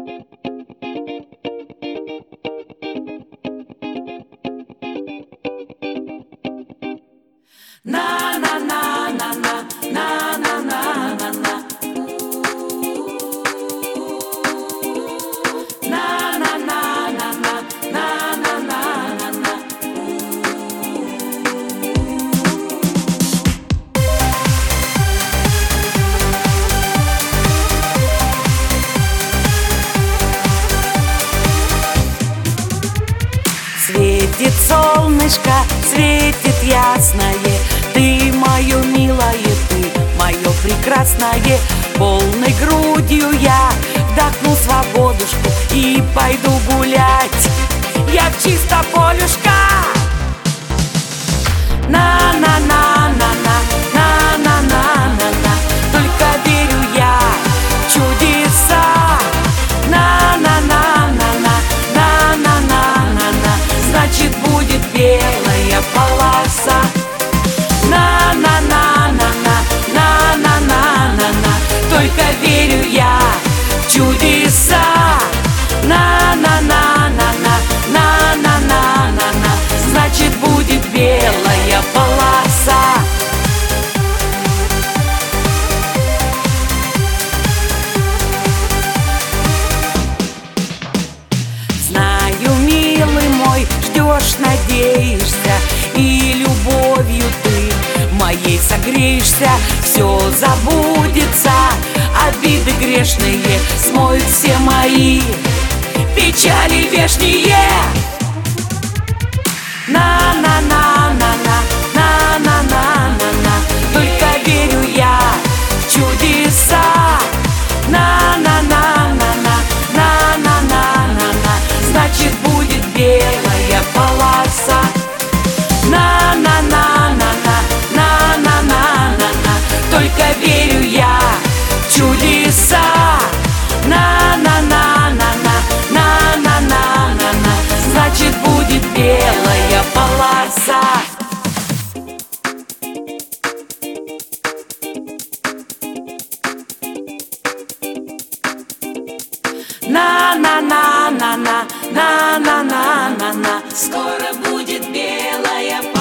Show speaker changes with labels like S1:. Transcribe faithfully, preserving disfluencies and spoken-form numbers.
S1: На на на на на на на на на на на на на на на на на на. Светит солнышко, светит ясное, ты мое милое, ты мое прекрасное. Полной грудью я вдохну свободушку и пойду гулять я в чисто полюшка. На-на-на-на-на, на-на-на-на-на, только верю я в чудеса. На-на-на-на-на, на-на-на-на-на, значит будет белая полоса. На-на-на-на-на, на-на-на-на-на, только верю я в чудеса. На-на-на-на-на, на-на-на-на-на, значит будет белая полоса. Знаю, милый мой, ждешь, надеешься, и любовью ты моей согреешься. Все забудется, обиды грешные смоют все мои печали вешние. На-на-на-на-на, на-на-на-на-на, только верю я в чудеса. На-на-на-на-на, на-на-на-на-на, значит будет белая полоса. На-на-на-на-на, на-на-на-на-на, только верю я в чудеса. На-на-на-на-на, на-на-на-на-на, значит будет белая полоса. На-на-на-на-на, на-на-на-на-на, скоро будет белая полоса.